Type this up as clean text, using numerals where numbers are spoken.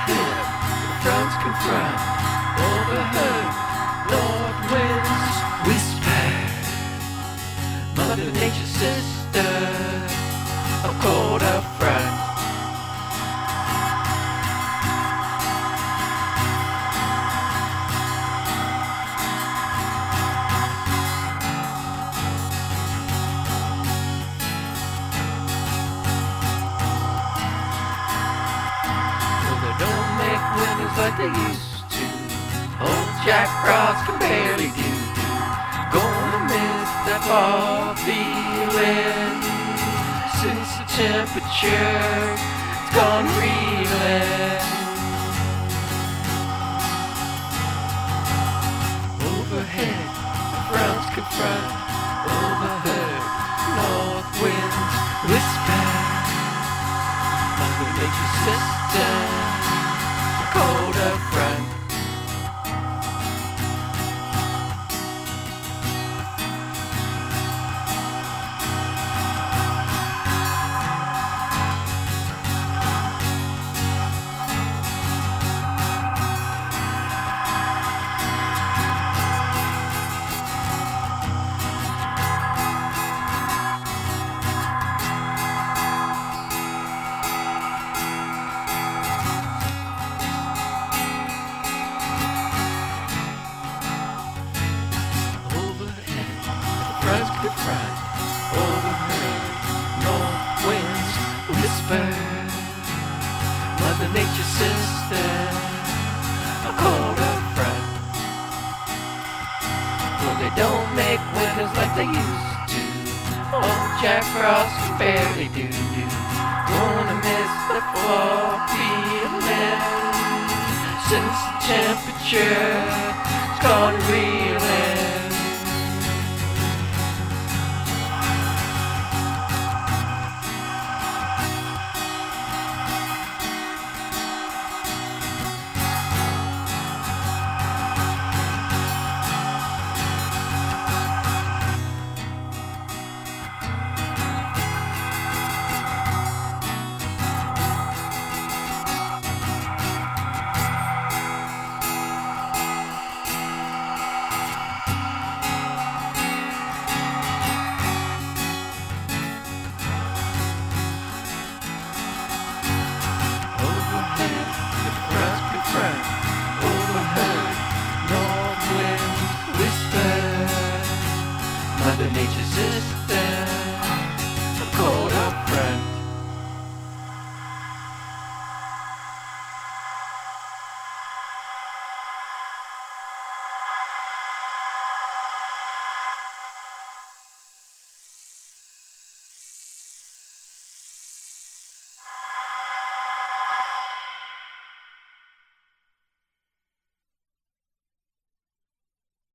Overhead, the fronts confront. Overhead, north winds whisper. Mother Nature's sister, a cold up front. Winners like they used to. Old Jack Frost can barely do. Gonna miss that fall feeling. Since the temperature's gone reeling. Overhead, the fronts confront. Overhead, north winds whisper. Mother Nature's sister, cold up front. Fronts confront. Overhead, north winds whisper. Mother Nature's sister, a cold up front. Well, they don't make winters like they used to. Old Jack Frost can barely do. Gonna miss the fall feeling. Since the temperature's gone reeling. Overhead, north winds whisper. Mother Nature's sister.